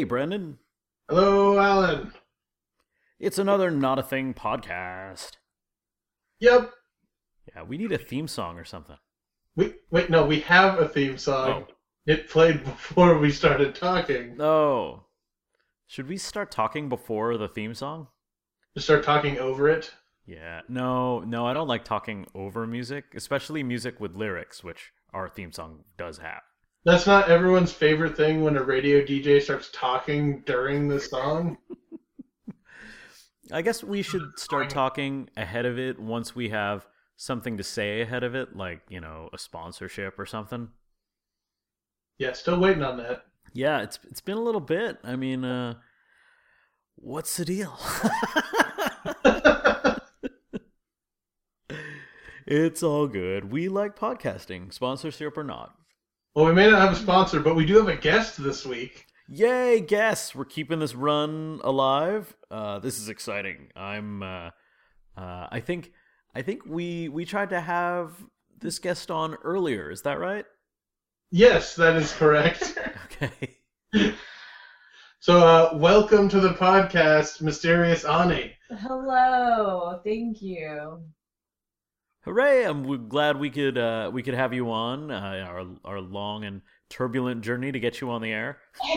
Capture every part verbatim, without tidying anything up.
Brendan. Hello, Alan. It's another Not a Thing podcast. Yep. Yeah, we need a theme song or something. We wait, no, we have a theme song. Oh. It played before we started talking. Oh. Should we start talking before the theme song? Just start talking over it? Yeah. No, no, I don't like talking over music, especially music with lyrics, which our theme song does have. That's not everyone's favorite thing when a radio D J starts talking during the song? I guess we should start talking ahead of it once we have something to say ahead of it, like, you know, a sponsorship or something. Yeah, still waiting on that. Yeah, it's it's been a little bit. I mean, uh, what's the deal? It's all good. We like podcasting, sponsorship or not. Well, we may not have a sponsor, but we do have a guest this week. Yay, guests! We're keeping this run alive. Uh, this is exciting. I'm. Uh, uh, I think. I think we we tried to have this guest on earlier. Is that right? Yes, that is correct. Okay. So, uh, welcome to the podcast, Mysterious Ani. Hello, thank you. Hooray! I'm w- glad we could uh, we could have you on uh, our our long and turbulent journey to get you on the air.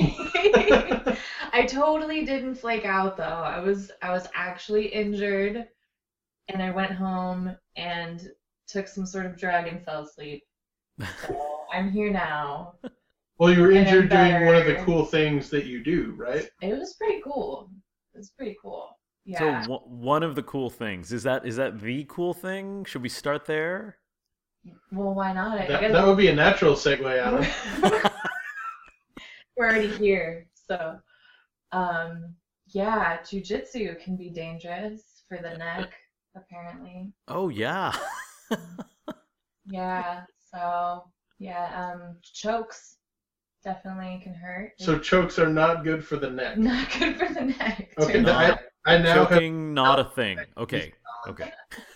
I totally didn't flake out though. I was I was actually injured, and I went home and took some sort of drug and fell asleep. So I'm here now. Well, you were And I'm injured doing one of the better. cool things that you do, right? It was pretty cool. It was pretty cool. So Yeah. w- one of the cool things is that is that the cool thing? Should we start there? Well, why not? I That, guess that would be a natural segue, Alan. we're already here. So, um, yeah, jujitsu can be dangerous for the neck, apparently. Oh yeah. Yeah. So, yeah, um, chokes definitely can hurt. So chokes are not good for the neck. Not good for the neck. Okay, turns I, out. I now have... Choking, not a thing. Okay. Okay.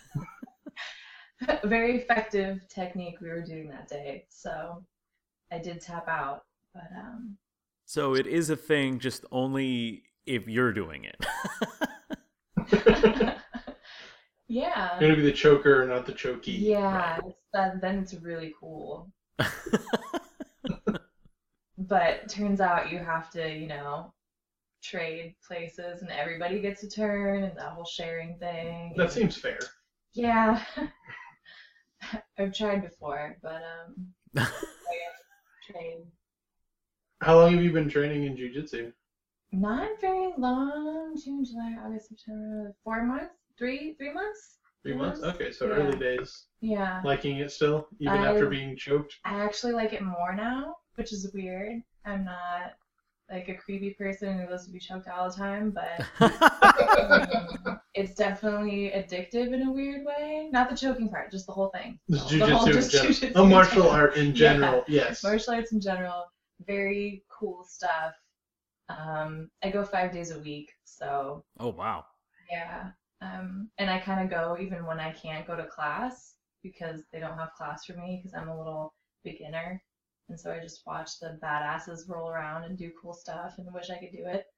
Very effective technique we were doing that day. So I did tap out, but um. So it is a thing, just only if you're doing it. Yeah. You're gonna be the choker, not the chokey. Yeah. It's, that, then it's really cool. But turns out you have to, you know, trade places, and everybody gets a turn, and that whole sharing thing. That seems fair. Yeah. I've tried before, but um, I guess trade. How long have you been training in jiu-jitsu? Not very long. June, July, August, September. Four months? Three? Three months? Three months? Okay, so Yeah. early days. Yeah. Liking it still, even I- after being choked? I actually like it more now, which is weird. I'm not like a creepy person who loves to be choked all the time, but um, it's definitely addictive in a weird way. Not the choking part, just the whole thing. Just The whole- jiu-jitsu in just general. jujitsu Oh, in martial general. art in general, yes. Martial arts in general, very cool stuff. Um, I go five days a week, so Oh wow. yeah. Um, and I kind of go even when I can't go to class because they don't have class for me because I'm a little beginner. And so I just watch the badasses roll around and do cool stuff and wish I could do it.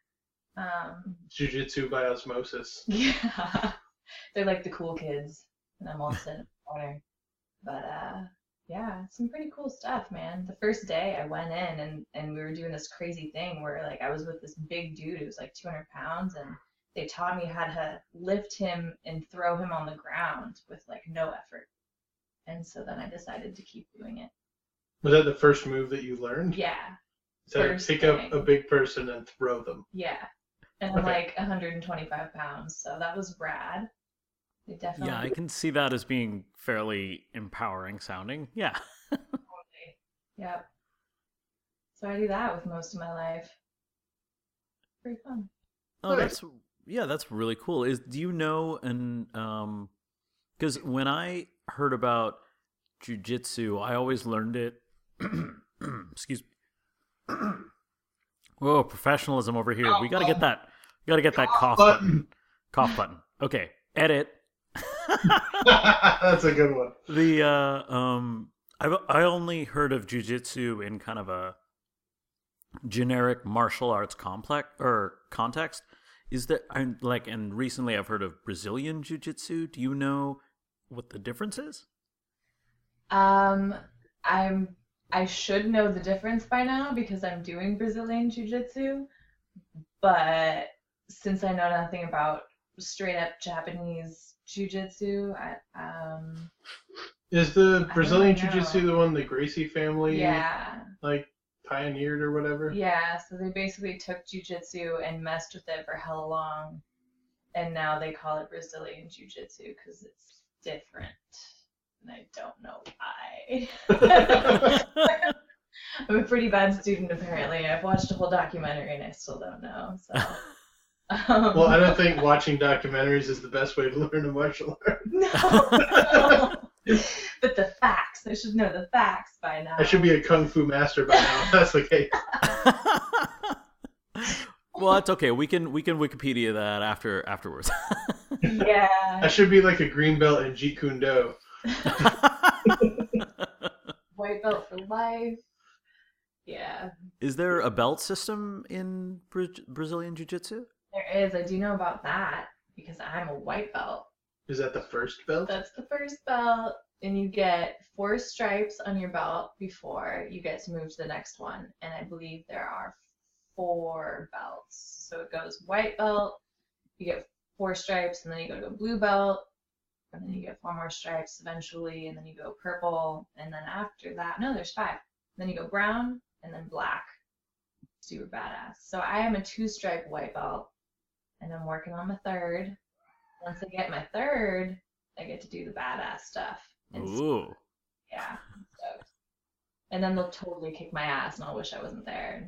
Um, Jiu-jitsu by osmosis. yeah. They're like the cool kids, and I'm all sitting in the corner. But uh, yeah, some pretty cool stuff, man. The first day I went in and, and we were doing this crazy thing where like I was with this big dude who was like two hundred pounds, and they taught me how to lift him and throw him on the ground with like no effort. And so then I decided to keep doing it. Was that the first move that you learned? Yeah, So first pick thing. up a big person and throw them. yeah. And I'm Okay. like one hundred twenty-five pounds, so that was rad. They definitely. Yeah, I can see that as being fairly empowering sounding. Yeah. Totally. Yep. So I do that with most of my life. Pretty fun. Oh, that's yeah, that's really cool. Is do you know and um because when I heard about jujitsu, I always learned it excuse me. Whoa, professionalism over here. We gotta get that we gotta get that cough button. Button. Cough button. Okay. Edit. That's a good one. The uh um I I only heard of jujitsu in kind of a generic martial arts complex or context. Is that I'm like, and recently I've heard of Brazilian jiu-jitsu. Do you know what the difference is? Um, I'm I should know the difference by now because I'm doing Brazilian Jiu-Jitsu, but since I know nothing about straight up Japanese Jiu-Jitsu, I um Is the I Brazilian don't know. Jiu-Jitsu the one the Gracie family yeah. like pioneered or whatever? Yeah, so they basically took Jiu-Jitsu and messed with it for hella long, and now they call it Brazilian Jiu-Jitsu because it's different. And I don't know why. I'm a pretty bad student, apparently. I've watched a whole documentary and I still don't know. So, um, Well, I don't think watching documentaries is the best way to learn a martial art. no. But the facts. I should know the facts by now. I should be a kung fu master by now. If that's the case. Well, that's okay. We can we can Wikipedia that after afterwards. Yeah. I should be like a green belt in Jeet Kune Do. White belt for life. Yeah. Is there a belt system in Bra- Brazilian Jiu-Jitsu? There is. I do know about that because I'm a white belt. Is that the first belt? That's the first belt, and you get four stripes on your belt before you get to move to the next one. And I believe there are four belts. So it goes white belt, you get four stripes, and then you go to a blue belt, and then you get four more stripes eventually, and then you go purple, and then after that, no, there's five. Then you go brown, and then black. Super badass. So I am a two-stripe white belt, and I'm working on my third. Once I get my third, I get to do the badass stuff. And so, Ooh. yeah. So, and then they'll totally kick my ass, and I'll wish I wasn't there.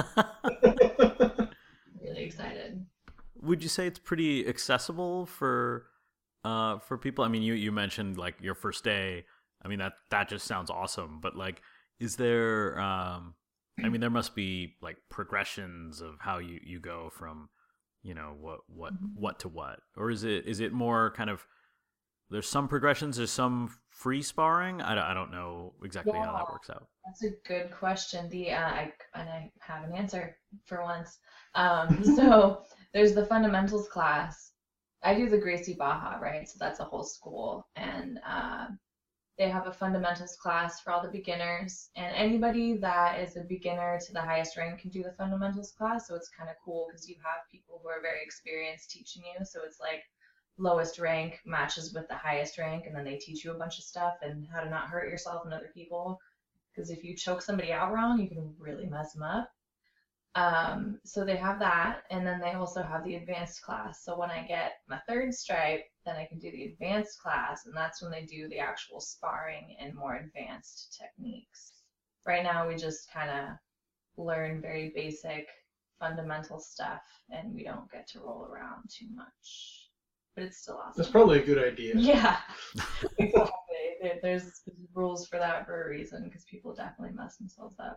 Really excited. Would you say it's pretty accessible for uh for people? I mean, you you mentioned like your first day. I mean, that that just sounds awesome. But like, is there? Um, I mean, there must be like progressions of how you you go from, you know, what what what to what, or is it is it more kind of there's some progressions, there's some free sparring? I don't, I don't know exactly how that Yeah. works out. That's a good question. The uh, I and I have an answer for once. Um, so there's the fundamentals class. I do the Gracie Baja, right? So that's a whole school, and uh, they have a fundamentals class for all the beginners, and anybody that is a beginner to the highest rank can do the fundamentals class. So it's kind of cool because you have people who are very experienced teaching you. So it's like lowest rank matches with the highest rank, and then they teach you a bunch of stuff and how to not hurt yourself and other people. Because if you choke somebody out wrong, you can really mess them up. Um, so they have that, and then they also have the advanced class. So when I get my third stripe, then I can do the advanced class, and that's when they do the actual sparring and more advanced techniques. Right now, we just kind of learn very basic, fundamental stuff, and we don't get to roll around too much. But it's still awesome. That's probably a good idea. Yeah, exactly. There, there's rules for that for a reason, because people definitely mess themselves up.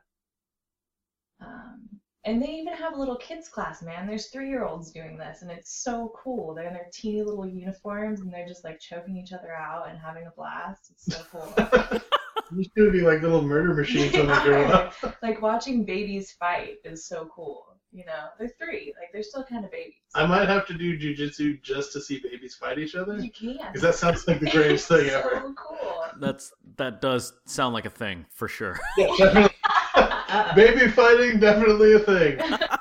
Um, and they even have a little kids class, man. There's three-year-olds doing this, and it's so cool. They're in their teeny little uniforms, and they're just like choking each other out and having a blast. It's so cool. These should be like little murder machines when they grow up. Like watching babies fight is so cool. You know, they're three. Like they're still kind of babies. I might have to do jujitsu just to see babies fight each other. You can. Because that sounds like the greatest thing It's ever. so cool. That's that does sound like a thing for sure. Yeah, definitely. Baby fighting, definitely a thing.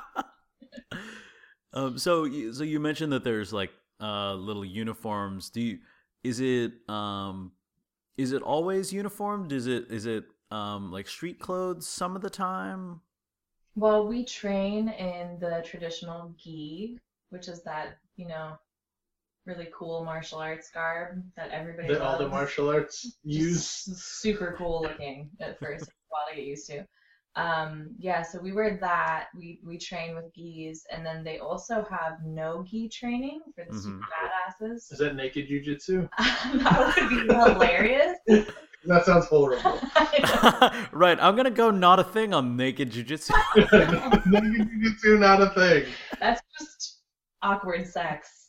Um, so, you- so you mentioned that there's like uh, little uniforms. Do you? Is it um, is it always uniformed? Is it is it um, like street clothes some of the time? Well, we train in the traditional gi, which is that, you know, really cool martial arts garb that everybody That loves. all the martial arts use. Just super cool looking at first, a while to get used to. Um, yeah, so we wear that. We we train with gis, and then they also have no gi training for the super badasses. Is that naked jujitsu? That would be hilarious. That sounds horrible. Right, I'm gonna go not a thing on naked jujitsu. Naked jujitsu, not a thing. That's just awkward sex.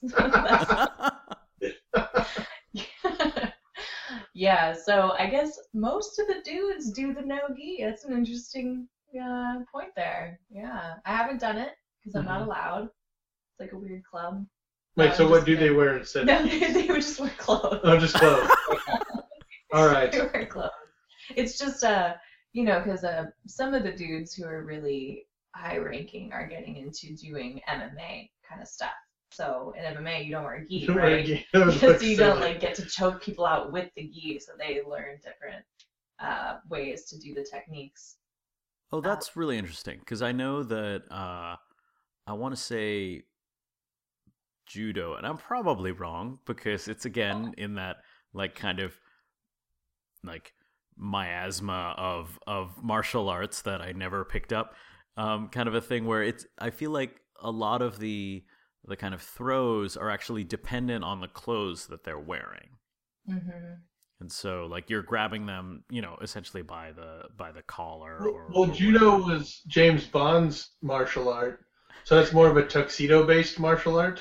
Yeah, so I guess most of the dudes do the no gi. That's an interesting yeah, point there. Yeah, I haven't done it because I'm not Mhm. allowed. It's like a weird club. Wait, No, so I'm what just do they kidding. wear instead? No, they would just wear clothes. Oh, just clothes. All right. They wear clothes. It's just uh, you know, because uh, some of the dudes who are really high ranking are getting into doing M M A kind of stuff. So in M M A, you don't wear a gi, You wear a right? gi. That would Because look you don't silly. like get to choke people out with the gi, so they learn different uh, ways to do the techniques. Oh, Uh, that's really interesting because I know that uh, I want to say judo, and I'm probably wrong because it's again in that like kind of like miasma of of martial arts that I never picked up, um, kind of a thing where it's. I feel like a lot of the the kind of throws are actually dependent on the clothes that they're wearing. mhm. And so, like, you're grabbing them, you know, essentially by the by the collar Well, or, well, or judo whatever. was James Bond's martial art, so it's more of a tuxedo-based martial art,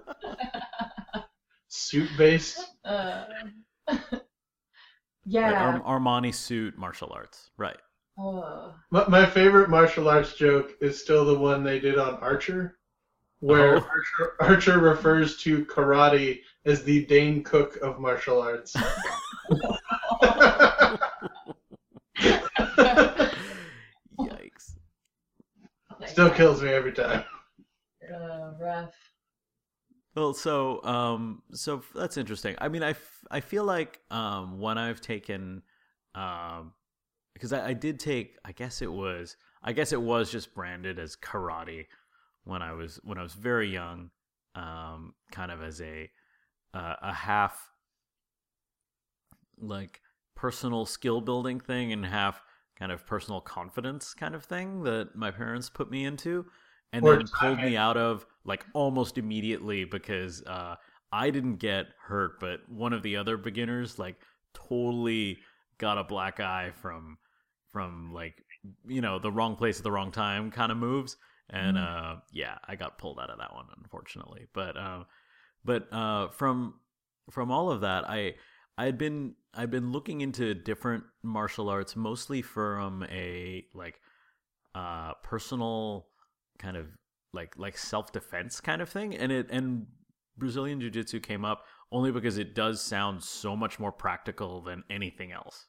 suit-based. Uh, Right, yeah. Ar- Armani suit martial arts. Right. Oh. My, my favorite martial arts joke is still the one they did on Archer, where Oh, Archer, Archer refers to karate as the Dane Cook of martial arts. yikes. Still kills me every time. Uh, rough. Well, so um, so that's interesting. I mean, I, f- I feel like um, when I've taken, um, because I, I did take, I guess it was, I guess it was just branded as karate when I was when I was very young, um, kind of as a uh, a half like personal skill building thing and half kind of personal confidence kind of thing that my parents put me into and Or then pulled timing. me out of like almost immediately because uh, I didn't get hurt, but one of the other beginners like totally got a black eye from from like you know the wrong place at the wrong time kind of moves and Mm. uh yeah I got pulled out of that one unfortunately but uh but uh from from all of that i i had been I've been looking into different martial arts mostly from a like uh personal kind of like like self-defense kind of thing and it and Brazilian jiu-jitsu came up only because it does sound so much more practical than anything else.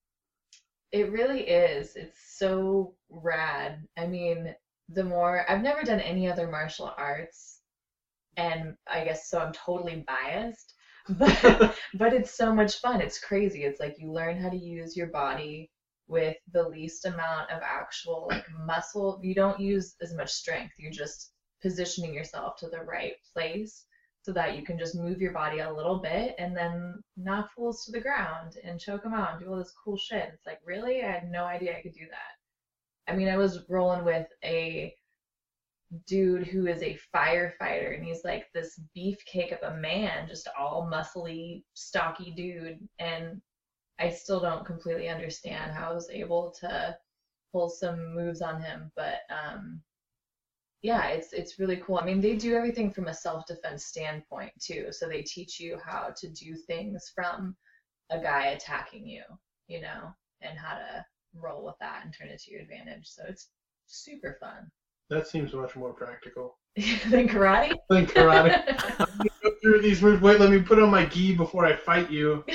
It really is. It's so rad. I mean, the more I've never done any other martial arts, and I guess so I'm totally biased, but but it's so much fun. It's crazy. It's like you learn how to use your body with the least amount of actual like muscle. You don't use as much strength. You're just positioning yourself to the right place so that you can just move your body a little bit and then knock fools to the ground and choke them out and do all this cool shit. It's like, really? I had no idea I could do that. I mean, I was rolling with a dude who is a firefighter and he's like this beefcake of a man, just all muscly, stocky dude. And I still don't completely understand how I was able to pull some moves on him, but um, yeah, it's it's really cool. I mean, they do everything from a self-defense standpoint too. So they teach you how to do things from a guy attacking you, you know, and how to roll with that and turn it to your advantage. So it's super fun. That seems much more practical Than karate? than karate. Go through these moves. Wait, let me put on my gi before I fight you.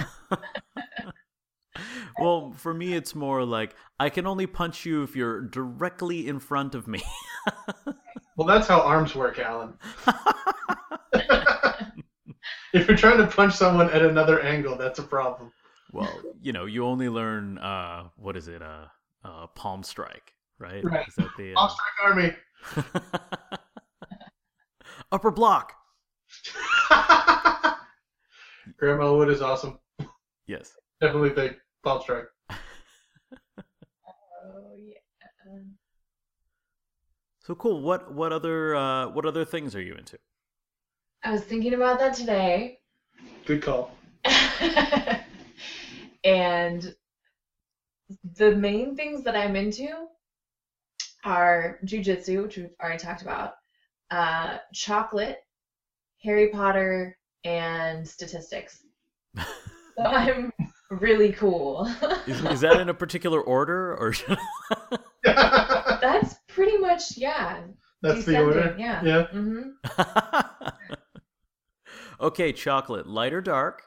Well, for me, it's more like I can only punch you if you're directly in front of me. Well, that's how arms work, Alan. If you're trying to punch someone at another angle, that's a problem. Well, you know, you only learn uh, what is it? Uh, uh, palm strike, right? Right. Is that the I'll uh... strike army. upper block? Grandma Wood is awesome. Yes. Definitely think palm strike. Oh yeah. So cool. What what other uh, what other things are you into? I was thinking about that today. Good call. And the main things that I'm into are jujitsu, which we've already talked about, uh, chocolate, Harry Potter, and statistics. So I'm really cool. Is, is that in a particular order, or? That's pretty much, yeah. That's the descending, order? Yeah. Yeah. Mm-hmm. Okay, chocolate, light or dark?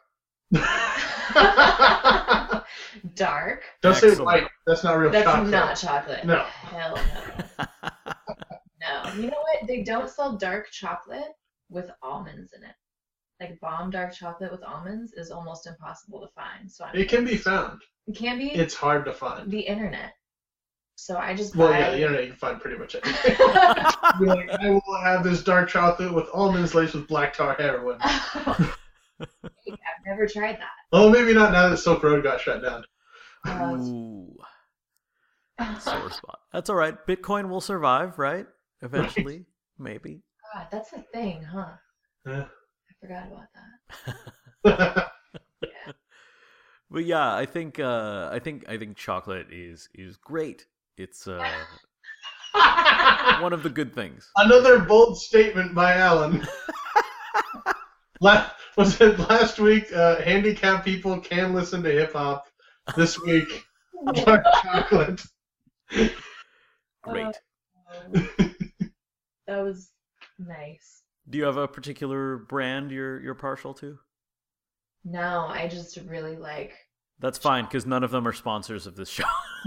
Dark. Don't say Excellent. white. That's not real That's chocolate. not chocolate. No. Hell no. No. You know what? They don't sell dark chocolate with almonds in it. Like bomb dark chocolate with almonds is almost impossible to find. So I'm, It can be found. it can be It's hard to find. the internet. So I just Well, buy. yeah, the internet you can find pretty much anything. You're like, I will have this dark chocolate with almonds laced with black tar heroin. I've never tried that. Oh, maybe not now that Silk Road got shut down. Uh, Ooh, sore spot. That's all right. Bitcoin will survive, right? Eventually, maybe. God, that's a thing, huh? Yeah. I forgot about that. But yeah, I think uh, I think I think chocolate is is great. It's uh, one of the good things. Another bold statement by Alan. La- was it last week? Uh, handicapped people can listen to hip hop. This week, dark chocolate. Great. Uh, that was nice. Do you have a particular brand you're you're partial to? No, I just really like. That's fine, because none of them are sponsors of this show.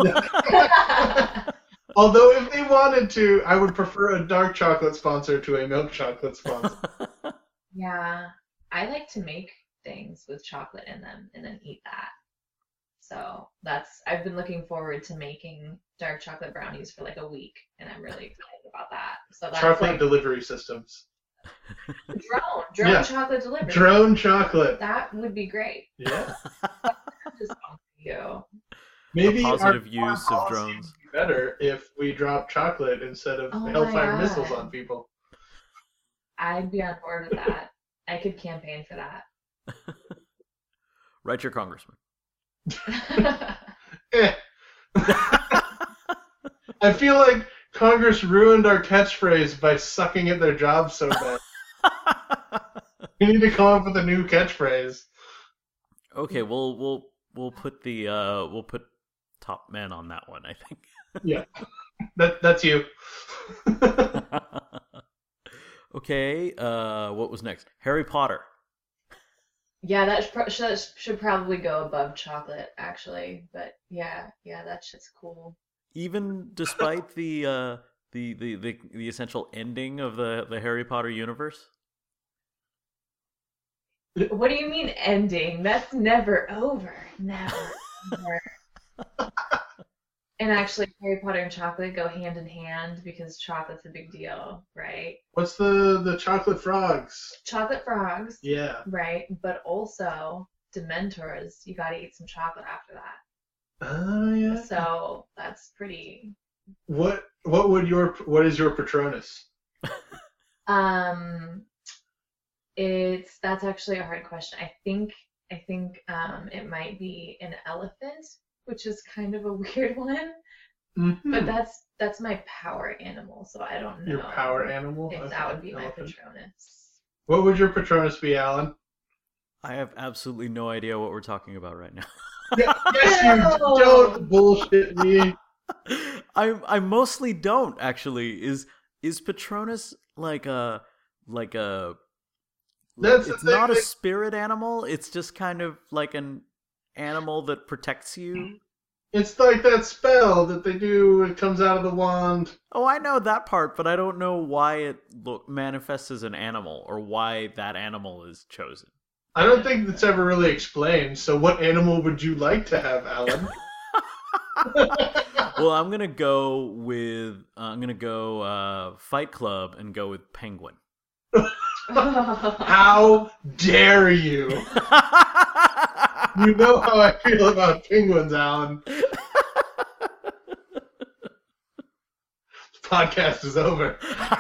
Although, if they wanted to, I would prefer a dark chocolate sponsor to a milk chocolate sponsor. Yeah, I like to make things with chocolate in them and then eat that. So that's I've been looking forward to making dark chocolate brownies for like a week, and I'm really excited about that. So that's Chocolate like delivery systems. drone, drone Yeah. chocolate delivery. Drone chocolate. That would be great. Yeah. Just on you. Maybe A positive our use foreign of policy drones. would be better if we drop chocolate instead of Oh my Hellfire God. missiles on people. I'd be on board with that. I could campaign for that. Write your congressman. Eh. I feel like Congress ruined our catchphrase by sucking at their jobs so bad. We need to come up with a new catchphrase. Okay, we'll we'll we'll put the uh we'll put top men on that one, I think. Yeah, that that's you. Okay, uh what was next? Harry Potter. Yeah, that should, pro- should should probably go above chocolate, actually. But yeah, yeah, that shit's cool. Even despite the uh the, the, the, the essential ending of the, the Harry Potter universe? What do you mean ending? That's never over. Never. Never. And actually, Harry Potter and chocolate go hand in hand because chocolate's a big deal, right? What's the the chocolate frogs? Chocolate frogs, Yeah. right? But also Dementors. You got to eat some chocolate after that. Oh yeah. So that's pretty. What what would your what is your Patronus? Um, it's that's actually a hard question. I think I think um it might be an elephant, which is kind of a weird one. Mm-hmm. But that's that's my power animal, so I don't know Your power animal? if Okay, that would be my elephant. Patronus. What would your Patronus be, Alan? I have absolutely no idea what we're talking about right now. Yeah, yes, you No. don't bullshit me. I I mostly don't actually. Is is Patronus like a like a That's the it's thing not a that- spirit animal, it's just kind of like an animal that protects you. It's like that spell that they do when it comes out of the wand. Oh, I know that part, but I don't know why it look manifests as an animal or why that animal is chosen. I don't think that's ever really explained. So, what animal would you like to have, Alan? Well, I'm gonna go with uh, I'm gonna go uh, Fight Club and go with Penguin. How dare you? You know how I feel about penguins, Alan. This podcast is over.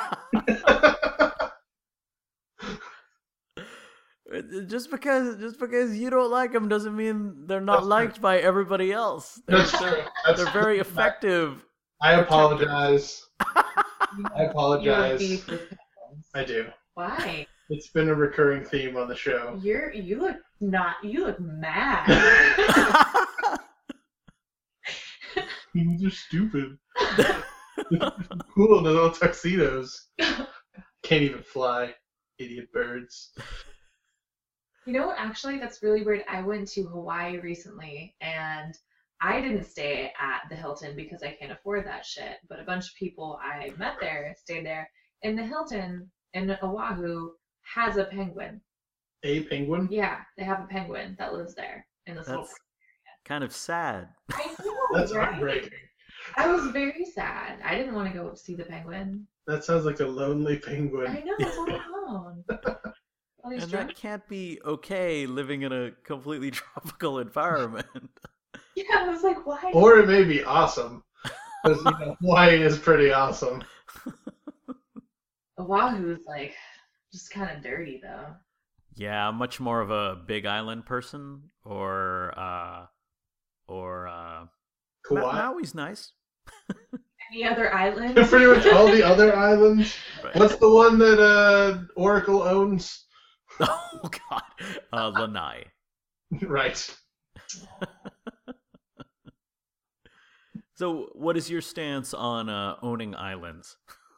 Just because just because you don't like them doesn't mean they're not That's liked by everybody else. They're, That's true. That's they're very effective. I apologize. I You have apologize. beef with penguins. I do. Why? It's been a recurring theme on the show. You're you look not you look mad. They're stupid. Cool in the little tuxedos. Can't even fly. Idiot birds. You know what? Actually, that's really weird. I went to Hawaii recently, and I didn't stay at the Hilton because I can't afford that shit. But a bunch of people I met there stayed there. And the Hilton in Oahu has a penguin. A penguin? Yeah, they have a penguin that lives there in this little That's kind of sad. I know, That's right? heartbreaking. I was very sad. I didn't want to go see the penguin. That sounds like a lonely I penguin. know, it's all alone. All these And drunk- that can't be okay living in a completely tropical environment. Yeah, I was like, why? Or it may be awesome. Because you know, Hawaii is pretty awesome. Oahu's like just kind of dirty though. Yeah, I'm much more of a Big Island person, or uh, or uh, Ma- Kauai? Maui's nice. Any other islands? Pretty much all the other islands. Right. What's the one that uh, Oracle owns? Oh God, uh, Lanai. Right. So, what is your stance on uh, owning islands?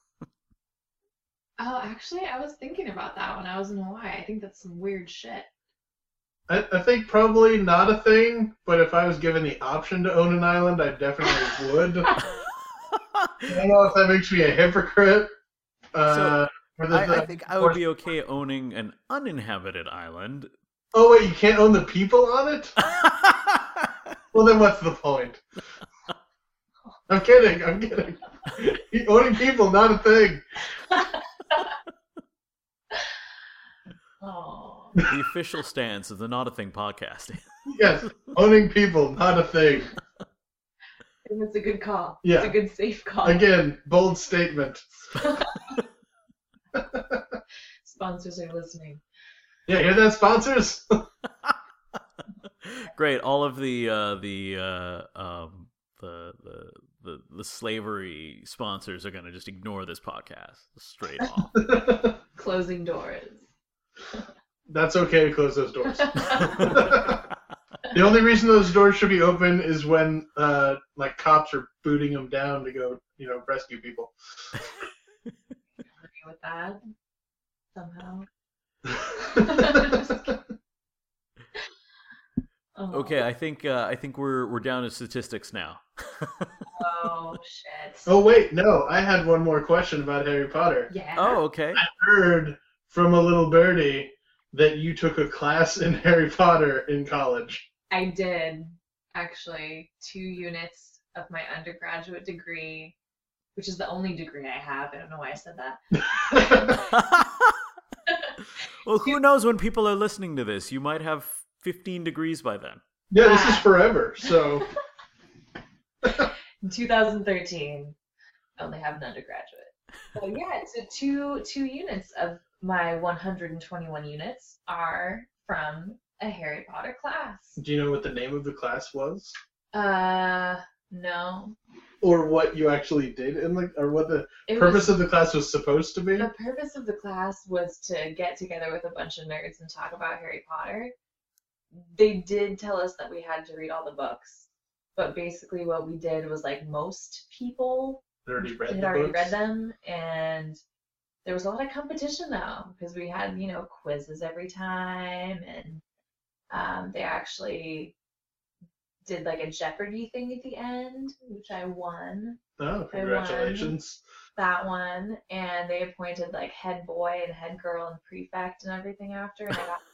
Oh, actually, I was thinking about that when I was in Hawaii. I think that's some weird shit. I, I think probably not a thing, but if I was given the option to own an island, I definitely would. I don't know if that makes me a hypocrite. Uh, or the- I, I think I would be okay owning an uninhabited island. Oh, wait, you can't own the people on it? Well, then what's the point? I'm kidding, I'm kidding. Owning people, not a thing. Oh. The official stance of the Not a Thing podcast. Yes, owning people, not a thing. And it's a good call. Yeah. It's a good safe call. Again, bold statement. Sponsors are listening. Yeah, hear that, sponsors? Great, all of the uh, the uh, um, the the the the slavery sponsors are going to just ignore this podcast straight off. Closing doors. That's okay to close those doors. The only reason those doors should be open is when, uh, like, cops are booting them down to go, you know, rescue people. Agree with that somehow. Oh. Okay, I think uh, I think we're we're down to statistics now. Oh shit. Oh, wait, no, I had one more question about Harry Potter. Yeah. Oh, okay. I heard from a little birdie that you took a class in Harry Potter in college. I did actually two units of my undergraduate degree, which is the only degree I have. I don't know why I said that. Well, who knows when people are listening to this? You might have fifteen degrees by then. Yeah, this is forever, so... In two thousand thirteen, I only have an undergraduate. So yeah, so two two units of my one hundred twenty-one units are from a Harry Potter class. Do you know what the name of the class was? Uh, no. Or what you actually did in the... Or what the It purpose was, of the class was supposed to be? the purpose of the class was to get together with a bunch of nerds and talk about Harry Potter. They did tell us that we had to read all the books, but basically what we did was like most people I already read had the already books. read them, and there was a lot of competition though, because we had, you know, quizzes every time, and um, they actually did like a Jeopardy thing at the end, which I won Oh, congratulations. that one, and they appointed like head boy and head girl and prefect and everything after, and I got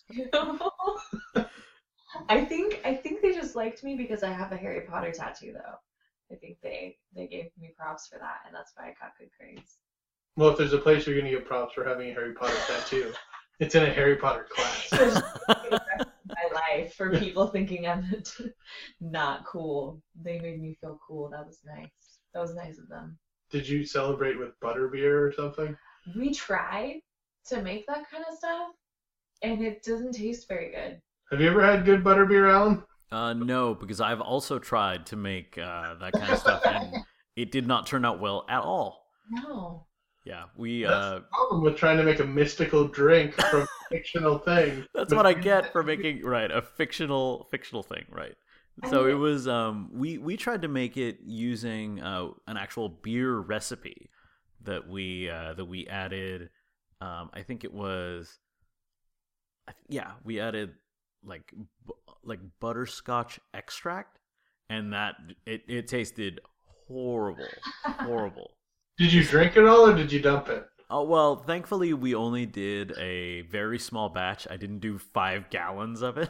I think I think they just liked me because I have a Harry Potter tattoo though. I think they they gave me props for that, and that's why I got good grades. Well, if there's a place you're going to get props for having a Harry Potter tattoo, it's in a Harry Potter class. My life for people thinking I'm not cool. They made me feel cool. That was nice. That was nice of them. Did you celebrate with butterbeer or something? We tried to make that kind of stuff, and it doesn't taste very good. Have you ever had good butterbeer, Alan? Uh, no, because I've also tried to make uh, that kind of stuff, and it did not turn out well at all. No. Yeah, we. That's Uh, the problem with trying to make a mystical drink from a fictional thing. that's But what I get for making right a fictional fictional thing, right? I So mean- it was. Um, we we tried to make it using uh, an actual beer recipe that we uh, that we added. Um, I think it was. I th- yeah, we added like bu- like butterscotch extract, and that it it tasted horrible, horrible. Did you drink it all or did you dump it? Oh well, thankfully we only did a very small batch. I didn't do five gallons of it,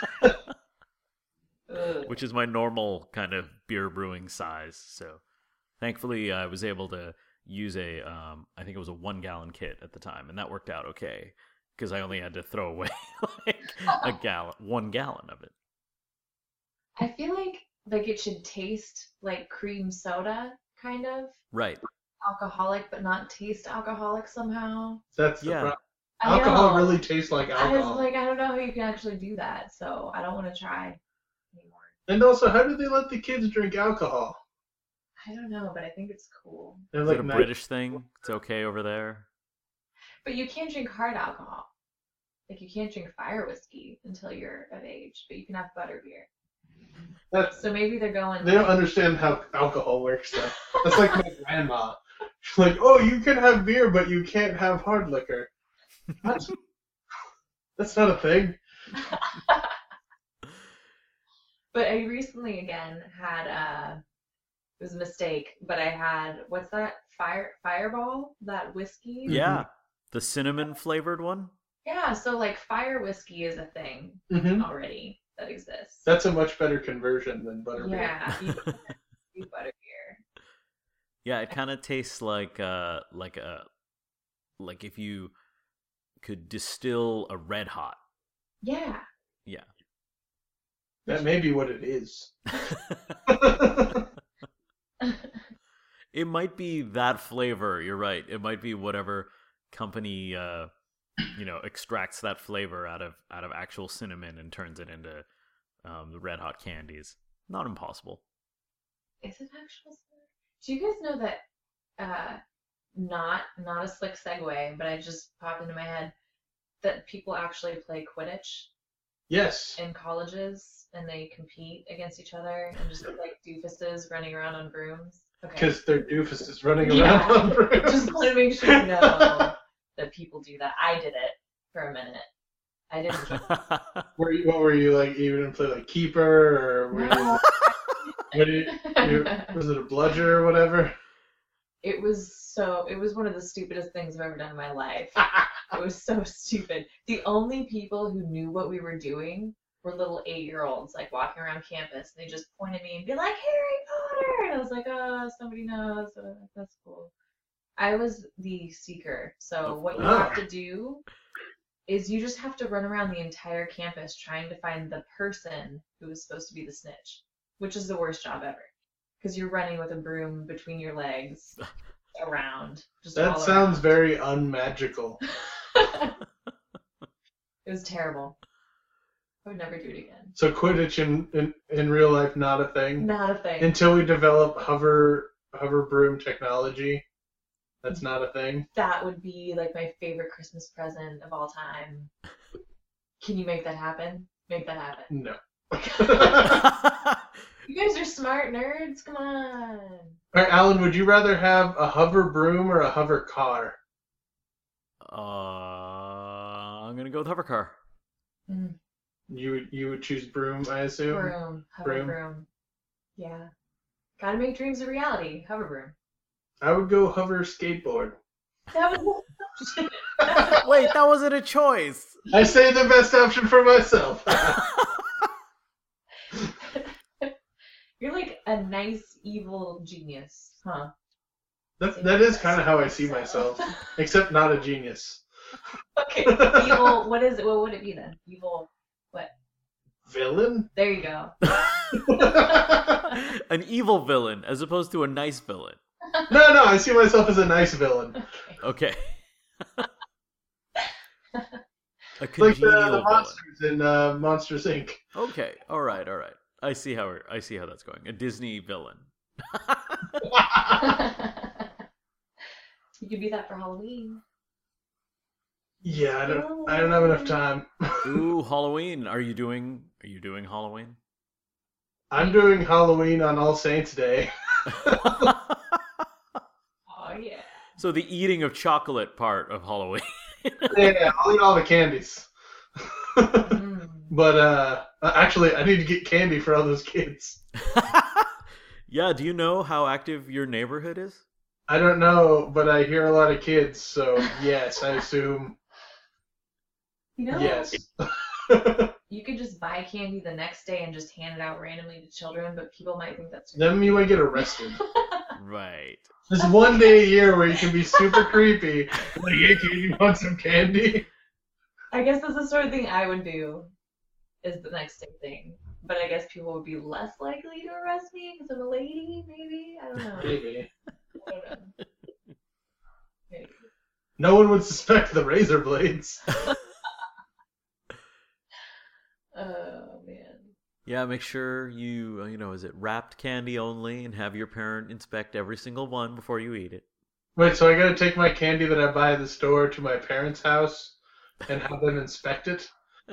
Ugh. which is my normal kind of beer brewing size. So thankfully I was able to use a, um, I think it was a one gallon kit at the time, and that worked out okay because I only had to throw away like a gallon, one gallon of it. I feel like like it should taste like cream soda, kind of Right. alcoholic, but not taste alcoholic somehow. That's the Yeah. problem. I Alcohol know. really tastes like I was alcohol. like, I don't know how you can actually do that, so I don't want to try anymore. And also, how do they let the kids drink alcohol? I don't know, but I think it's cool. They're Is like it a nice- British thing? It's okay over there. But you can't drink hard alcohol. Like you can't drink fire whiskey until you're of age, but you can have butterbeer. That's, So maybe they're going. they don't understand how alcohol works. Though. That's like my grandma. She's like, oh, you can have beer, but you can't have hard liquor. That's, that's not a thing. But I recently again had uh it was a mistake, but I had what's that fire fireball that whiskey? Yeah. The cinnamon flavored one? Yeah, so like fire whiskey is a thing hmm already that exists. That's a much better conversion than butterbeer. Yeah, you you butterbeer. Yeah, it kind of tastes like uh like a like if you could distill a red hot. Yeah. Yeah. That may be what it is. It might be that flavor, you're right. It might be whatever company uh you know extracts that flavor out of out of actual cinnamon and turns it into um the red hot candies. Not impossible. Is it actual? Do you guys know that? Uh, not not a slick segue, but I just popped into my head that people actually play Quidditch Yes. in colleges and they compete against each other and just look like doofuses running around on brooms. Okay. Because their doofus is running around Yeah. on brooms. Just want to make sure you know that people do that. I did it for a minute. I didn't. Were you, what were you like? You gonna play like keeper, or were you? No. What did you, you, was it a bludger or whatever? It was so. It was one of the stupidest things I've ever done in my life. It was so stupid. The only people who knew what we were doing were little eight-year-olds, like walking around campus. They just point at me and be like, "Harry Potter!" And I was like, "Oh, somebody knows. Uh, that's cool." I was the seeker. So what you Oh. have to do is you just have to run around the entire campus trying to find the person who was supposed to be the snitch, which is the worst job ever, because you're running with a broom between your legs around. Just That all sounds around. very unmagical. It was terrible. I would never do it again. So Quidditch in, in, in real life not a thing Not a thing. until we develop hover hover broom technology. That's not a thing. That would be like my favorite Christmas present of all time. Can you make that happen? Make that happen. No. You guys are smart nerds. Come on. All right, Alan, would you rather have a hover broom or a hover car? uh, I'm gonna go with hover car. Mm, You would you would choose broom, I assume. broom. Hover Broom. broom. Yeah. Gotta make dreams a reality. Hover broom. I would go hover skateboard. That was. Wait, that wasn't a choice. I say the best option for myself. You're like a nice evil genius, huh? that that is kind of how I see myself, except not a genius. Okay. Evil. What is it? What would it be then? Evil. Villain? There you go. An evil villain as opposed to a nice villain. No, no, I see myself as a nice villain. Okay. A Like congenial the, the villain. monsters in uh, Monsters Incorporated. Okay. All right. All right. I see how I see how that's going. A Disney villain. You could be that for Halloween. Yeah, I don't. I don't have enough time. Ooh, Halloween. Are you doing? Are you doing Halloween? I'm doing Halloween on All Saints Day. Oh yeah. So the eating of chocolate part of Halloween. Yeah, I'll eat all the candies. Mm. But uh, actually, I need to get candy for all those kids. Yeah. Do you know how active your neighborhood is? I don't know, but I hear a lot of kids, so yes, I assume You know, yes. you could just buy candy the next day and just hand it out randomly to children, but people might think that's Then you might get arrested. Right. There's one day a year where you can be super creepy. Like, hey, kid, you want some candy? I guess that's the sort of thing I would do, is the next day thing. But I guess people would be less likely to arrest me because I'm a lady, maybe? I don't know. Maybe. I don't know. Maybe. No one would suspect the razor blades. Oh, man. Yeah. Make sure you, uh, you know, is it wrapped candy only, and have your parent inspect every single one before you eat it. Wait, so I gotta take my candy that I buy at the store to my parents' house and have them inspect it?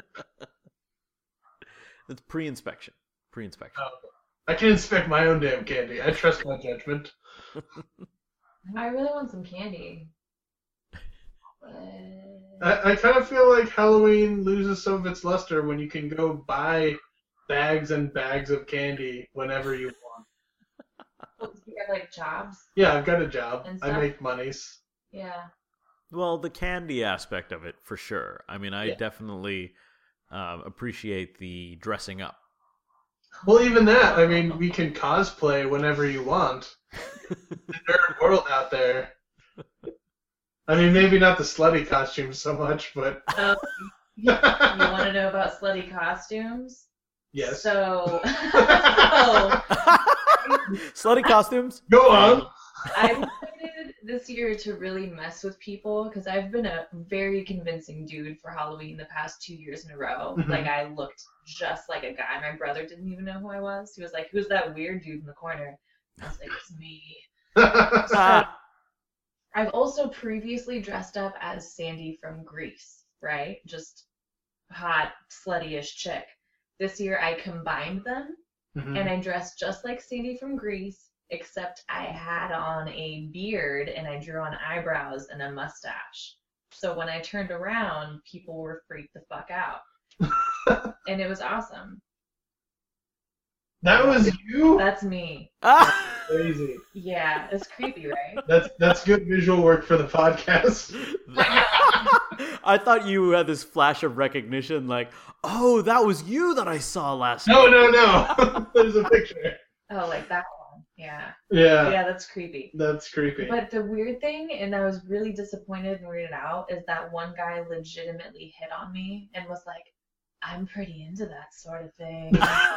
It's pre-inspection. Pre-inspection. Oh. I can inspect my own damn candy. I trust my judgment. I really want some candy. But... I, I kind of feel like Halloween loses some of its luster when you can go buy bags and bags of candy whenever you want. Well, you have like jobs? Yeah, I've got a job. And I stuff? make monies. Yeah. Well, the candy aspect of it, for sure. I mean, I Yeah. definitely um, appreciate the dressing up. Well, even that, I mean, we can cosplay whenever you want. The nerd world out there. I mean, maybe not the slutty costumes so much, but... So, you want to know about slutty costumes? Yes. So, so Slutty costumes? Go on! I decided this year to really mess with people because I've been a very convincing dude for Halloween the past two years in a row. Mhm. Like, I looked just like a guy. My brother didn't even know who I was. He was like, "Who's that weird dude in the corner?" I was like, "It's me." So, I've also previously dressed up as Sandy from Grease, right? Just hot, slutty-ish chick. This year I combined them, Mhm. and I dressed just like Sandy from Grease, except I had on a beard, and I drew on eyebrows and a mustache. So when I turned around, people were freaked the fuck out. And it was awesome. That was you? That's me. Ah! Crazy. Yeah, it's creepy, right? That's that's good visual work for the podcast. I thought you had this flash of recognition, like, oh, that was you that I saw last No, night. no, no. There's a picture. Oh, like that one. Yeah. Yeah, Yeah, that's creepy. that's creepy. But the weird thing, and I was really disappointed and weirded out, is that one guy legitimately hit on me and was like, "I'm pretty into that sort of thing.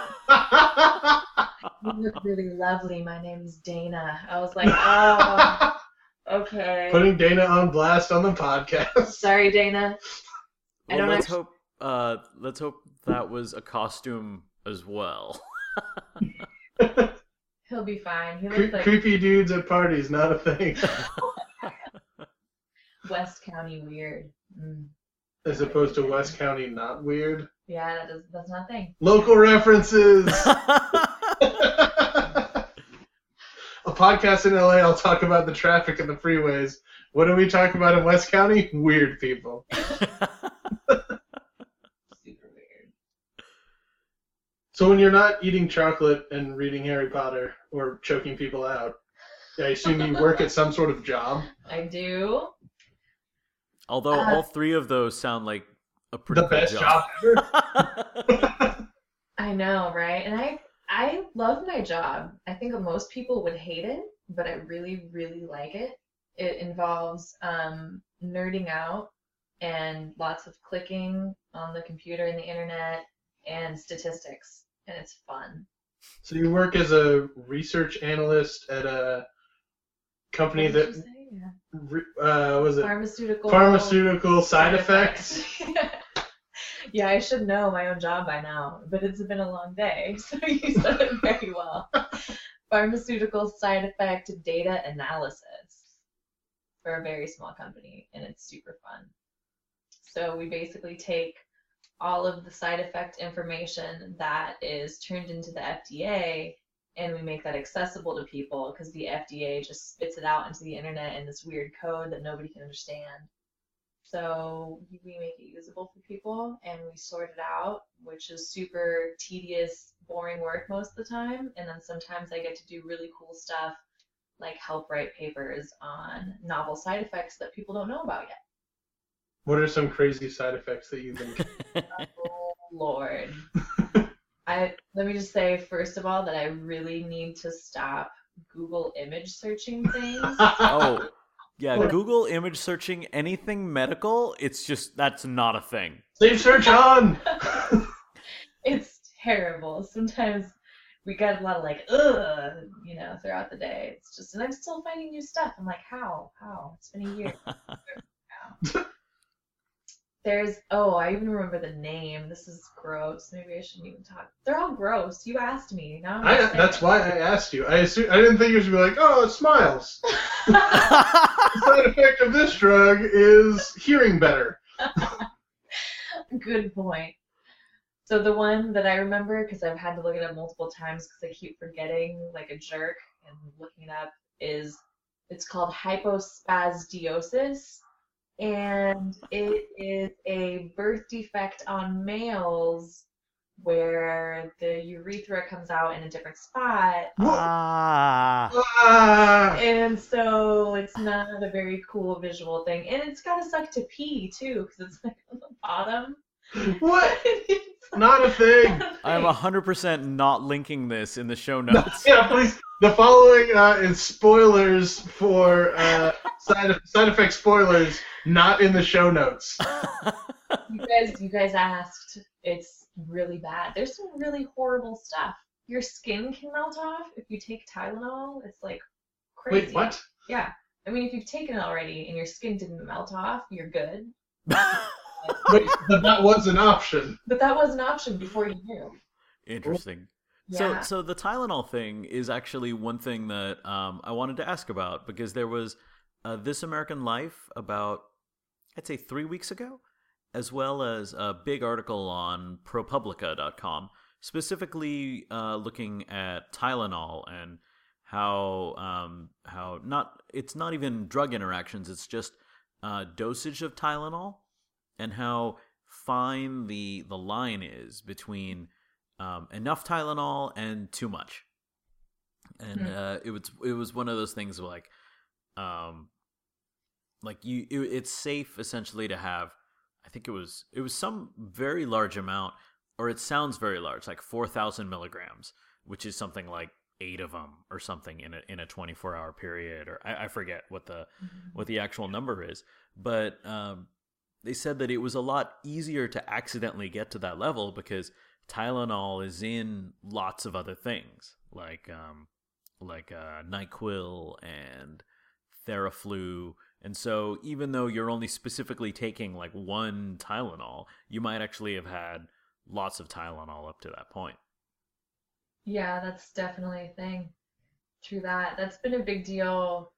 You look really lovely. My name's Dana." I was like, "Oh, okay. Putting Dana on blast on the podcast. Sorry, Dana." I Well, don't let's actually- hope. Uh, let's hope that was a costume as well. He'll be fine. He Cre- looks like creepy dudes at parties, not a thing. West County weird. Mm. As opposed to West County, not weird. Yeah, that is, that's not a thing. Local references. A podcast in L A, I'll talk about the traffic and the freeways. What do we talk about in West County? Weird people. Super weird. So when you're not eating chocolate and reading Harry Potter or choking people out, I assume you work at some sort of job. I do. Although Uh, all three of those sound like a pretty The cool best job. job ever. I know, right? And I I love my job. I think most people would hate it, but I really, really like it. It involves um, nerding out and lots of clicking on the computer and the internet and statistics, and it's fun. So you work as a research analyst at a company What did you that, say? Yeah. re- uh, was it Pharmaceutical pharmaceutical side effects? Yeah, I should know my own job by now, but it's been a long day, so you said it very well. Pharmaceutical side effect data analysis. for a very small company, and it's super fun. So we basically take all of the side effect information that is turned into the F D A, and we make that accessible to people because the F D A just spits it out into the internet in this weird code that nobody can understand. So we make it usable for people, and we sort it out, which is super tedious, boring work most of the time. And then sometimes I get to do really cool stuff, like help write papers on novel side effects that people don't know about yet. What are some crazy side effects that you've been? Oh Lord. I let me just say first of all that I really need to stop Google image searching things. Oh, yeah, Google image searching anything medical, it's just that's not a thing. Save search on. It's terrible. Sometimes we got a lot of like, ugh, you know, throughout the day. It's just, and I'm still finding new stuff. I'm like, how? How? It's been a year. How? There's, oh, I even remember the name. This is gross. Maybe I shouldn't even talk. They're all gross. You asked me. Now I'm I, gonna say that's it. why I asked you. I assume, I didn't think you was gonna be like, oh, it smiles. The side effect of this drug is hearing better. Good point. So the one that I remember, because I've had to look it up multiple times because I keep forgetting like a jerk and looking it up, is it's called hypospasdiosis. And it is a birth defect on males where the urethra comes out in a different spot. Ah. Ah, And so it's not a very cool visual thing. And it's got to suck to pee too, because it's like on the bottom. what? It's Not a thing. I'm one hundred percent not linking this in the show notes. Yeah, please. The following uh, is spoilers for uh, side side effect spoilers, not in the show notes. You guys, you guys asked. It's really bad. There's some really horrible stuff. Your skin can melt off if you take Tylenol. It's like crazy. Wait, what? Yeah. I mean, if you've taken it already and your skin didn't melt off, you're good. Wait, but that was an option. But that was an option before you knew. Interesting. Yeah. So, so the Tylenol thing is actually one thing that um, I wanted to ask about because there was uh, This American Life about, I'd say, three weeks ago, as well as a big article on ProPublica dot com, specifically uh, looking at Tylenol and how um, how not it's not even drug interactions, it's just uh, dosage of Tylenol and how fine the the line is between Um, enough Tylenol and too much, and Mm. uh, it was it was one of those things where like, um, like you it, it's safe essentially to have. I think it was it was some very large amount, or it sounds very large, like four thousand milligrams, which is something like eight of them or something in a in a twenty four hour period, or I, I forget what the Mm-hmm. what the actual number is, but um, they said that it was a lot easier to accidentally get to that level because Tylenol is in lots of other things, like um, like uh, NyQuil and Theraflu. And so even though you're only specifically taking like one Tylenol, you might actually have had lots of Tylenol up to that point. Yeah, that's definitely a thing. True that. That's been a big deal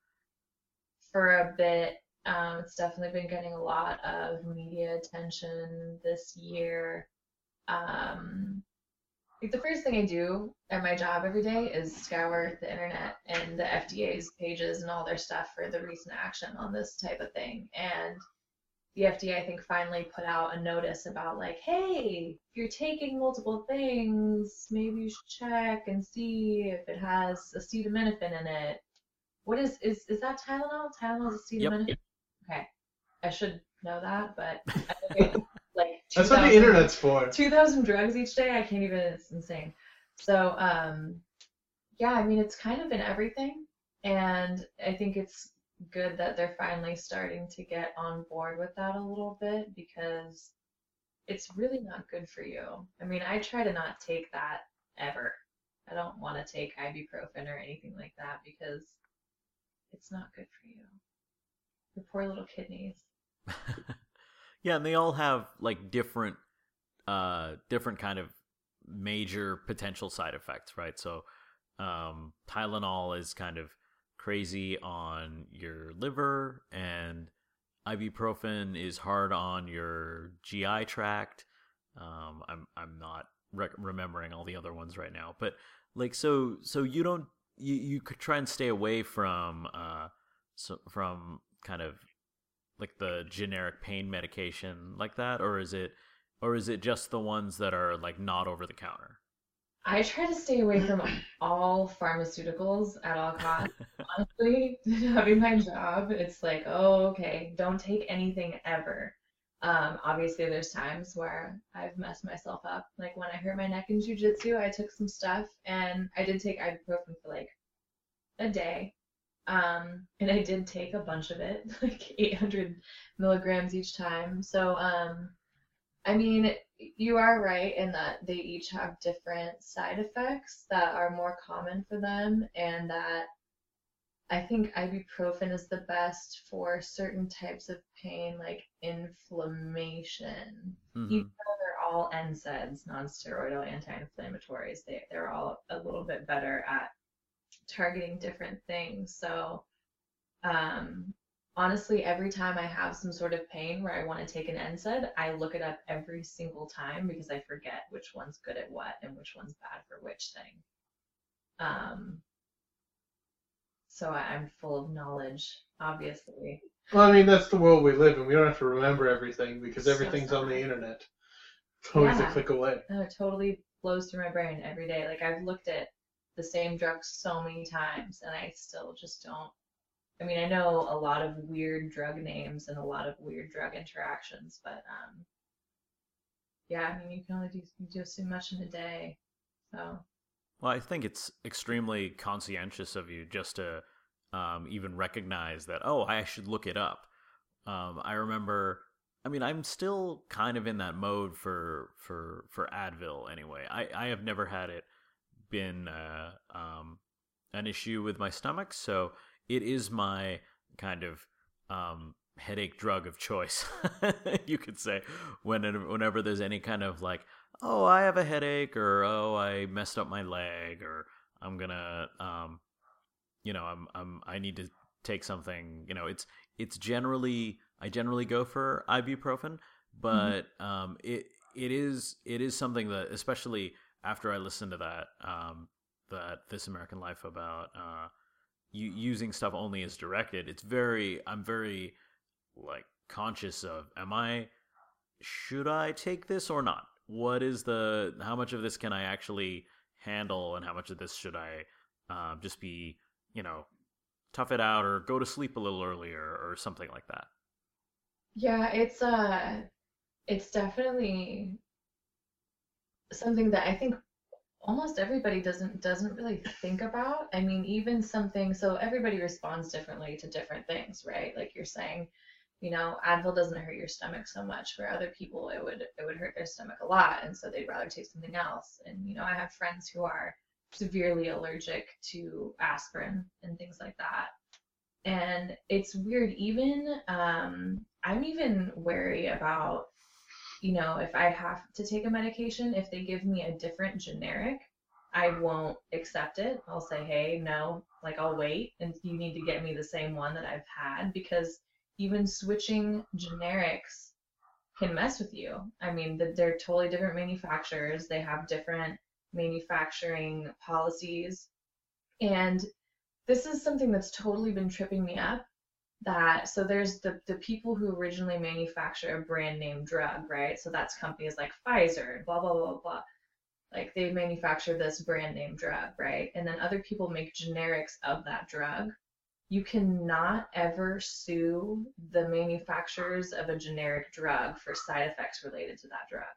for a bit. Um, it's definitely been getting a lot of media attention this year. Um, like the first thing I do at my job every day is scour the internet and the F D A's pages and all their stuff for the recent action on this type of thing. And the F D A, I think, finally put out a notice about like, hey, if you're taking multiple things, maybe you should check and see if it has acetaminophen in it. What is is is that Tylenol? Tylenol is acetaminophen? Yep. Okay, I should know that, but I think like That's what the internet's for. two thousand drugs each day. I can't even. It's insane. So um, yeah, I mean, it's kind of in everything, and I think it's good that they're finally starting to get on board with that a little bit because it's really not good for you. I mean, I try to not take that ever. I don't want to take ibuprofen or anything like that because it's not good for you. Your poor little kidneys. Yeah, and they all have like different uh different kind of major potential side effects, right? So um Tylenol is kind of crazy on your liver, and ibuprofen is hard on your G I tract. Um, I'm I'm not re- remembering all the other ones right now, but like so so you don't you, you could try and stay away from uh so from kind of like the generic pain medication like that, or is it or is it just the ones that are like not over the counter? I try to stay away from all pharmaceuticals at all costs. Honestly, having my job, it's like, oh, okay, don't take anything ever. Um, obviously, there's times where I've messed myself up. Like when I hurt my neck in jujitsu, I took some stuff and I did take ibuprofen for like a day. Um, and I did take a bunch of it, like eight hundred milligrams each time. So, um, I mean, you are right in that they each have different side effects that are more common for them, and that I think ibuprofen is the best for certain types of pain, like inflammation. Mm-hmm. Even though they're all N SAIDs, non-steroidal anti-inflammatories, they, they're all a little bit better at targeting different things. So, um, honestly, every time I have some sort of pain where I want to take an N SAID, I look it up every single time because I forget which one's good at what and which one's bad for which thing. Um, so I, I'm full of knowledge, obviously. Well, I mean, that's the world we live in. We don't have to remember everything because So everything's on the sad. internet. It's always Yeah. a click away. No, it totally flows through my brain every day. Like I've looked at the same drugs so many times and I still just don't. I mean, I know a lot of weird drug names and a lot of weird drug interactions, but um, yeah, I mean, you can only do, you do so much in a day. So, Well, I think it's extremely conscientious of you just to um, even recognize that, oh, I should look it up. Um, I remember, I mean, I'm still kind of in that mode for for for Advil anyway. I, I have never had it been uh, um, an issue with my stomach, so it is my kind of um, headache drug of choice, you could say, when whenever there's any kind of like, oh, I have a headache, or oh, I messed up my leg, or I'm gonna, um, you know, I'm, I'm, I need to take something. You know, it's, it's generally, I generally go for ibuprofen, but mm-hmm. um, it, it is, it is something that, especially after I listened to that, um, that This American Life about uh, you using stuff only as directed. It's very, I'm very like conscious of, am I, should I take this or not? What is the, how much of this can I actually handle, and how much of this should I uh, just be, you know, tough it out or go to sleep a little earlier or something like that? Yeah, it's uh, it's definitely something that I think almost everybody doesn't doesn't really think about. I mean, even something, so everybody responds differently to different things, right? Like you're saying, you know, Advil doesn't hurt your stomach so much. For other people, it would it would hurt their stomach a lot, and so they'd rather take something else. And you know, I have friends who are severely allergic to aspirin and things like that. And it's weird. Even um, I'm even wary about, you know, if I have to take a medication, if they give me a different generic, I won't accept it. I'll say, hey, no, like I'll wait, and you need to get me the same one that I've had, because even switching generics can mess with you. I mean, they're totally different manufacturers. They have different manufacturing policies. And this is something that's totally been tripping me up. That, so there's the, the people who originally manufacture a brand name drug, right? So that's companies like Pfizer, blah, blah, blah, blah. Like they manufacture this brand name drug, right? And then other people make generics of that drug. You cannot ever sue the manufacturers of a generic drug for side effects related to that drug.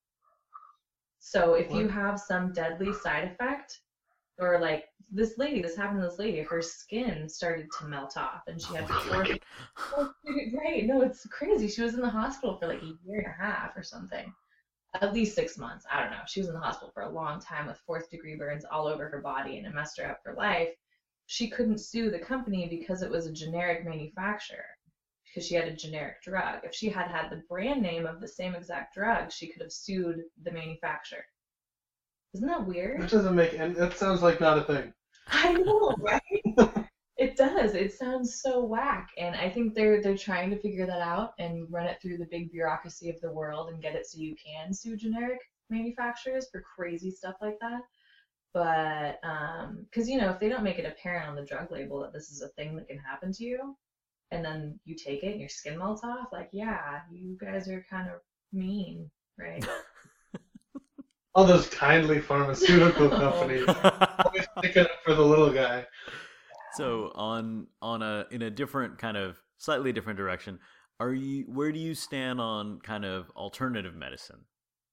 So if what? you have some deadly side effect, or like this lady, this happened to this lady, her skin started to melt off and she had oh four, oh, right, no, it's crazy. She was in the hospital for like a year and a half or something. At least six months, I don't know. She was in the hospital for a long time with fourth degree burns all over her body, and it messed her up for life. She couldn't sue the company because it was a generic manufacturer, because she had a generic drug. If she had had the brand name of the same exact drug, she could have sued the manufacturer. Isn't that weird? That doesn't make any, that sounds like not a thing. I know, right? It does. It sounds so whack, and I think they're they're trying to figure that out and run it through the big bureaucracy of the world and get it so you can sue generic manufacturers for crazy stuff like that. But um, because you know, if they don't make it apparent on the drug label that this is a thing that can happen to you, and then you take it and your skin melts off, like, yeah, you guys are kind of mean, right? All those kindly pharmaceutical companies always sticking up for the little guy. So on on a in a different kind of slightly different direction, are you where do you stand on kind of alternative medicine?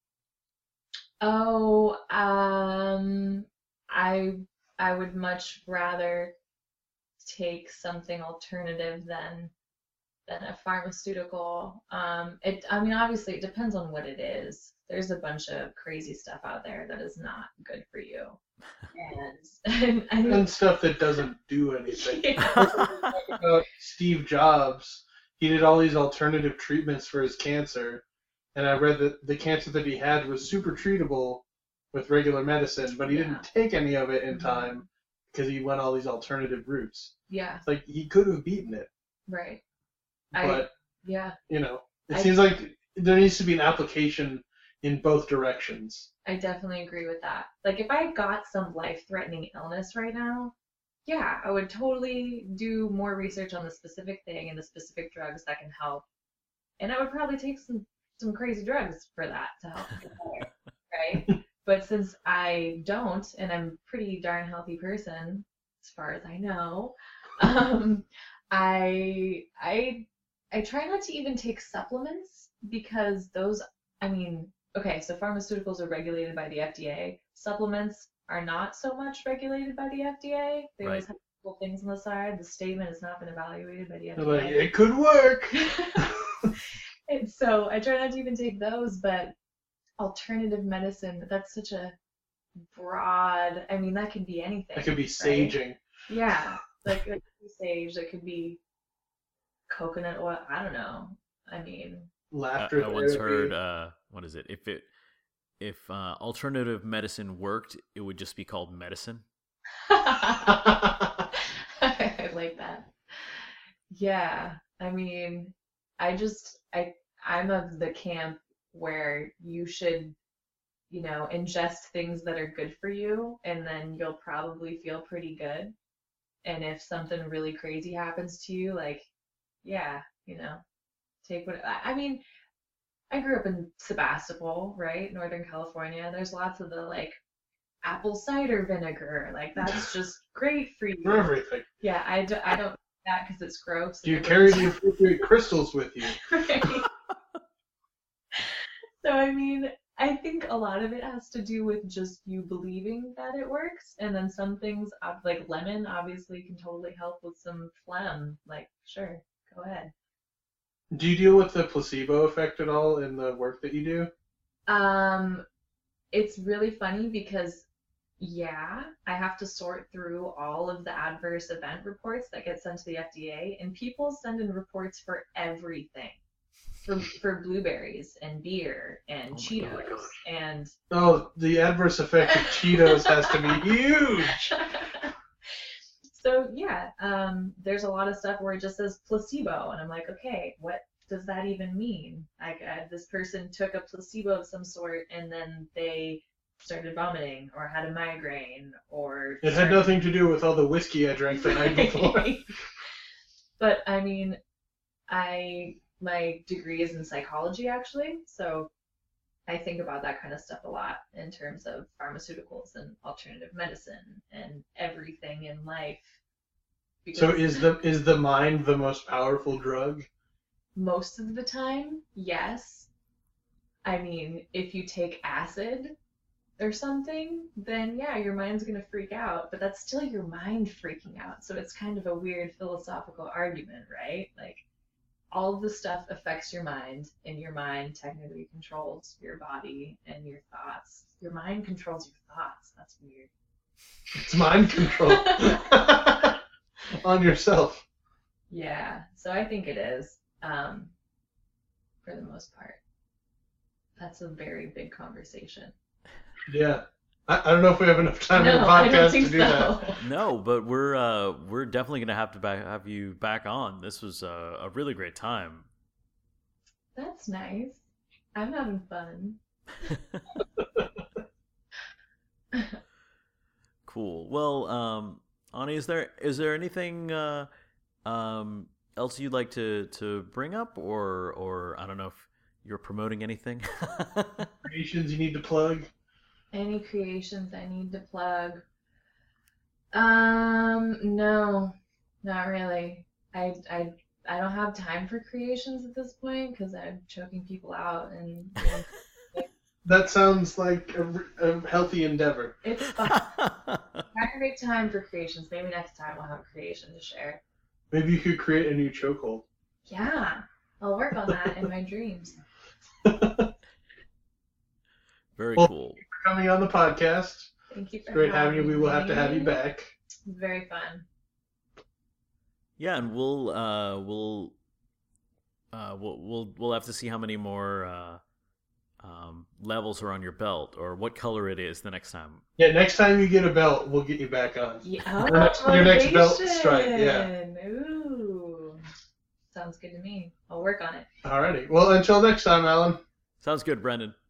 Oh, um, I I would much rather take something alternative than than a pharmaceutical. Um, it I mean, obviously it depends on what it is. There's a bunch of crazy stuff out there that is not good for you. And, and I mean, And stuff that doesn't do anything. yeah. About Steve Jobs, he did all these alternative treatments for his cancer, and I read that the cancer that he had was super treatable with regular medicine, but he Yeah. didn't take any of it in Mhm. time because he went all these alternative routes. Yeah, It's like he could have beaten it, right. but I yeah, you know, it I- seems like there needs to be an application in both directions. I definitely agree with that. Like if I got some life-threatening illness right now, yeah, I would totally do more research on the specific thing and the specific drugs that can help. And I would probably take some some crazy drugs for that to help me get better, right? But since I don't, and I'm a pretty darn healthy person, as far as I know, um, I I I try not to even take supplements because those, I mean, okay, so pharmaceuticals are regulated by the F D A. Supplements are not so much regulated by the F D A. They always Right. have little things on the side. The statement has not been evaluated by the F D A. They're like, it could work. And so I try not to even take those, but alternative medicine, that's such a broad, I mean, that could be anything. That could be right? saging. Yeah, like it could be sage, it could be coconut oil, I don't know. I mean, I, Laughter I once therapy. heard, uh, what is it? If it if uh, alternative medicine worked, it would just be called medicine. I like that. Yeah, I mean, I just I I'm of the camp where you should, you know, ingest things that are good for you, and then you'll probably feel pretty good. And if something really crazy happens to you, like, yeah, you know, take what I I mean. I grew up in Sebastopol, right, Northern California. There's lots of the like apple cider vinegar, like that's just great for you. For everything. Yeah, I, do, I don't do that because it's gross. Do you and carry it the appropriate crystals with you? Right. So I mean, I think a lot of it has to do with just you believing that it works, and then some things ob- like lemon obviously can totally help with some phlegm. Like, sure, go ahead. Do you deal with the placebo effect at all in the work that you do? Um, it's really funny because, yeah, I have to sort through all of the adverse event reports that get sent to the F D A, and people send in reports for everything. For, for blueberries and beer and Oh my Cheetos gosh. and Oh, the adverse effect of Cheetos has to be huge. so yeah, um, there's a lot of stuff where it just says placebo, and I'm like, okay, what does that even mean? Like, uh, this person took a placebo of some sort, and then they started vomiting, or had a migraine, or It had started- nothing to do with all the whiskey I drank the night before. But I mean, I my degree is in psychology actually, so I think about that kind of stuff a lot in terms of pharmaceuticals and alternative medicine and everything in life. So Because is the is the mind the most powerful drug? most of the time, yes. I mean, if you take acid or something, then yeah, your mind's gonna freak out, but that's still your mind freaking out. So it's kind of a weird philosophical argument, right? Like, all of the stuff affects your mind, and your mind technically controls your body and your thoughts. Your mind controls your thoughts. That's weird. It's mind control on yourself. Yeah, so I think it is, um, for the most part. That's a very big conversation. Yeah. I, I don't know if we have enough time in No, the I don't podcast think to do so. that. No, but we're uh, we're definitely gonna have to back, have you back on. This was a, a really great time. That's nice. I'm having fun. Cool. Well, um, Ani, is there is there anything uh, um, else you'd like to, to bring up, or or I don't know if you're promoting anything? Creations you need to plug. Any creations I need to plug? Um, no, not really. I I I don't have time for creations at this point because I'm choking people out, and you know, That sounds like a, a healthy endeavor. it's fun. I have great time for creations. Maybe next time we'll have a creation to share. Maybe you could create a new chokehold. Yeah, I'll work on that in my dreams. Very Well, cool. For coming on the podcast. Thank you for Great having you. We will have to me. have you back. It was very fun. Yeah, and we'll uh, we'll uh, we'll we'll we'll have to see how many more uh, um, levels are on your belt, or what color it is the next time. Yeah, next time you get a belt, we'll get you back on. Yeah, Your next- your next belt strike, yeah. motivation. Ooh, sounds good to me. I'll work on it. Alrighty. Well, until next time, Alan. Sounds good, Brendan.